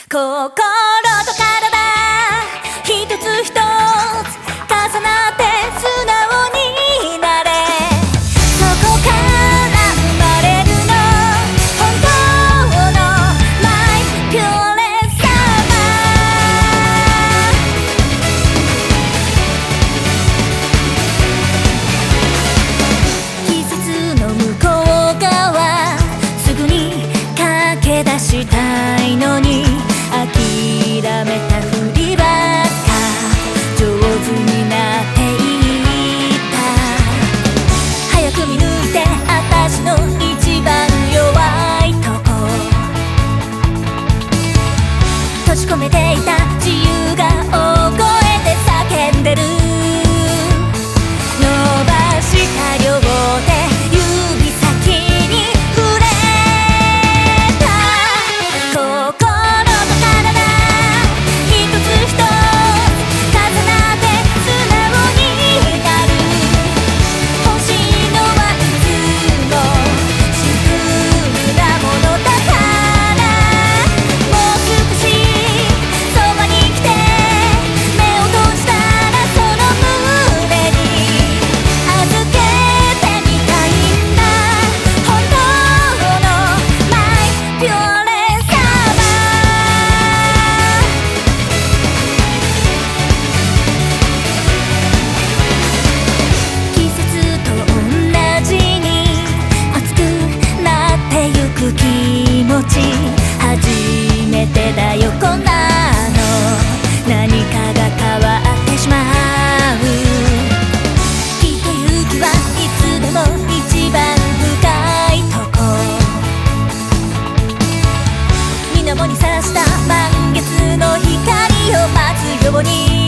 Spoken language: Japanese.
心と体一つ一つ重なって素直になれ。そこから生まれるの本当のマイピュアレスサマー。季節の向こう側すぐに駆け出したいのに諦めたふりばっか上手になっていった。早く見抜いて私の一番弱いとこ閉じ込めていた自由が大声で叫んでる。伸ばした両手指先に触れた。心と体一つ一つ重なって素直になる。欲しいのはいつもシンプルなものだから。もう少しそばに来て目を閉じたらその胸に預けてみたいんだ。本当のマイピュアレスサマー。季節と同じに熱くなってゆく気持ち初めてだよこんなの。何かが変わってしまう。きっと勇気はいつでも一番深いとこ。水面にさらした満月の光を待つように